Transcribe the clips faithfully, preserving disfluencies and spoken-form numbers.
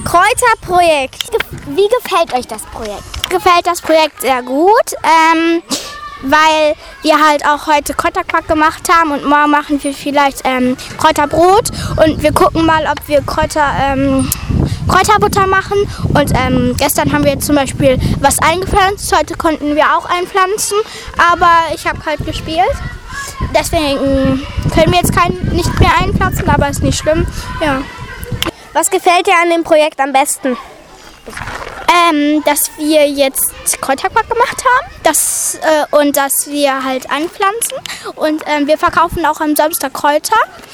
Kräuterprojekt. Wie gefällt euch das Projekt? Gefällt das Projekt sehr gut, ähm, weil wir halt auch heute Kräuterquark gemacht haben und morgen machen wir vielleicht ähm, Kräuterbrot und wir gucken mal, ob wir Kräuter, ähm, Kräuterbutter machen und ähm, gestern haben wir zum Beispiel was eingepflanzt, heute konnten wir auch einpflanzen, aber ich habe halt gespielt. Deswegen können wir jetzt kein, nicht mehr einpflanzen, aber ist nicht schlimm. Ja. Was gefällt dir an dem Projekt am besten? Ähm, dass wir jetzt Kräuterquark gemacht haben das, äh, und dass wir halt einpflanzen. Und ähm, wir verkaufen auch am Samstag Kräuter.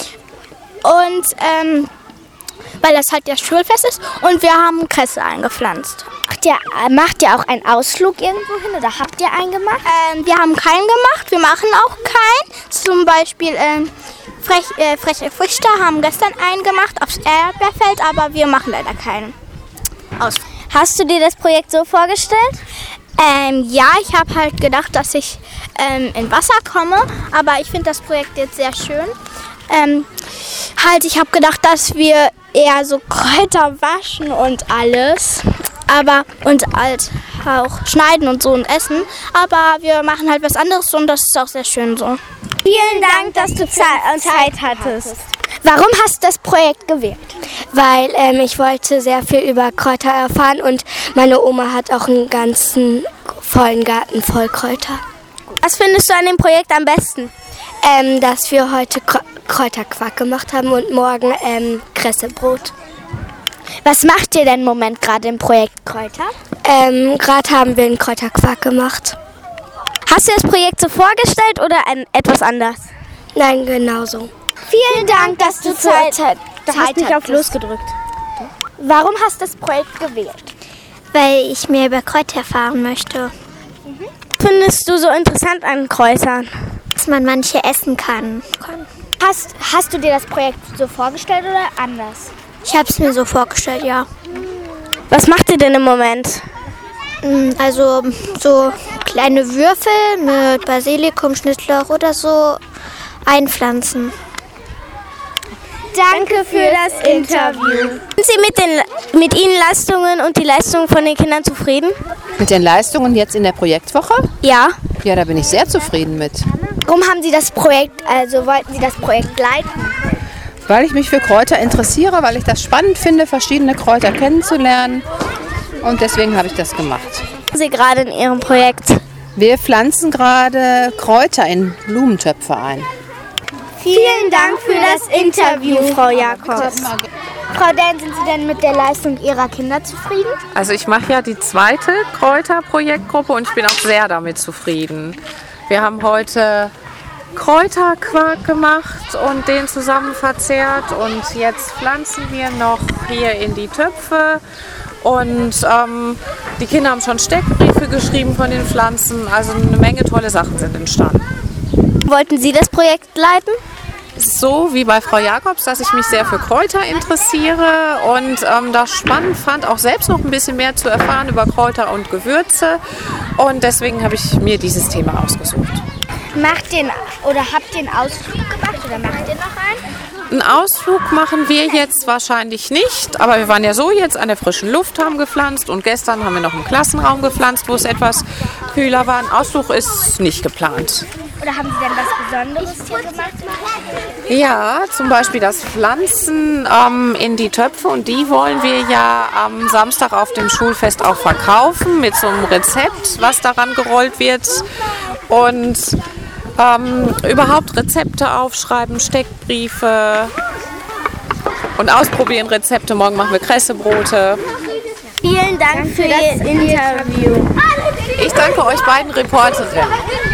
Und ähm, weil das halt das Schulfest ist. Und wir haben Kresse eingepflanzt. Macht ihr, macht ihr auch einen Ausflug irgendwo hin oder habt ihr einen gemacht? Ähm, wir haben keinen gemacht, wir machen auch keinen. Zum Beispiel ähm, Frech, äh, Freche Früchte haben gestern einen gemacht aufs Erdbeerfeld, aber wir machen leider keinen Ausflug. Hast du dir das Projekt so vorgestellt? Ähm, ja, ich habe halt gedacht, dass ich ähm, in Wasser komme, aber ich finde das Projekt jetzt sehr schön. Ähm, halt, ich habe gedacht, dass wir eher so Kräuter waschen und alles, aber und halt auch schneiden und so und essen, aber wir machen halt was anderes und das ist auch sehr schön so. Vielen Dank, dass du Zeit hattest. Warum hast du das Projekt gewählt? Weil ähm, ich wollte sehr viel über Kräuter erfahren und meine Oma hat auch einen ganzen vollen Garten voll Kräuter. Was findest du an dem Projekt am besten? Ähm, dass wir heute Kräuterquark gemacht haben und morgen ähm, Kressebrot. Was macht ihr denn im Moment gerade im Projekt Kräuter? Ähm, gerade haben wir einen Kräuterquark gemacht. Hast du das Projekt so vorgestellt oder ein, etwas anders? Nein, genauso. Vielen Dank, dass du Zeit hattest. Du hast nicht auf Los gedrückt. Warum hast du das Projekt gewählt? Weil ich mehr über Kräuter erfahren möchte. Mhm. Was findest du so interessant an Kräutern? Dass man manche essen kann. Hast, hast du dir das Projekt so vorgestellt oder anders? Ich habe es mir so vorgestellt, ja. Was macht ihr denn im Moment? Also so kleine Würfel mit Basilikum, Schnittlauch oder so einpflanzen. Danke für das Interview. Sind Sie mit den mit Ihren Leistungen und die Leistungen von den Kindern zufrieden? Mit den Leistungen jetzt in der Projektwoche? Ja. Ja, da bin ich sehr zufrieden mit. Warum haben Sie das Projekt, also wollten Sie das Projekt leiten? Weil ich mich für Kräuter interessiere, weil ich das spannend finde, verschiedene Kräuter kennenzulernen. Und deswegen habe ich das gemacht. Sie gerade in Ihrem Projekt? Wir pflanzen gerade Kräuter in Blumentöpfe ein. Vielen Dank für das Interview, Frau Jakobs. Frau Dehn, sind Sie denn mit der Leistung Ihrer Kinder zufrieden? Also ich mache ja die zweite Kräuterprojektgruppe und ich bin auch sehr damit zufrieden. Wir haben heute Kräuterquark gemacht und den zusammen verzehrt und jetzt pflanzen wir noch hier in die Töpfe und ähm, die Kinder haben schon Steckbriefe geschrieben von den Pflanzen, also eine Menge tolle Sachen sind entstanden. Wollten Sie das Projekt leiten? So wie bei Frau Jakobs, dass ich mich sehr für Kräuter interessiere und ähm, das spannend fand, auch selbst noch ein bisschen mehr zu erfahren über Kräuter und Gewürze und deswegen habe ich mir dieses Thema ausgesucht. Macht den oder habt ihr einen Ausflug gemacht oder macht ihr noch einen? Einen Ausflug machen wir jetzt wahrscheinlich nicht, aber wir waren ja so jetzt an der frischen Luft, haben gepflanzt und gestern haben wir noch im Klassenraum gepflanzt, wo es etwas kühler war. Ein Ausflug ist nicht geplant. Oder haben Sie denn was Besonderes hier gemacht? Ja, zum Beispiel das Pflanzen ähm, in die Töpfe und die wollen wir ja am Samstag auf dem Schulfest auch verkaufen mit so einem Rezept, was daran gerollt wird und ähm, überhaupt Rezepte aufschreiben, Steckbriefe und ausprobieren Rezepte. Morgen machen wir Kressebrote. Vielen Dank für das Interview. Ich danke euch beiden Reporterinnen.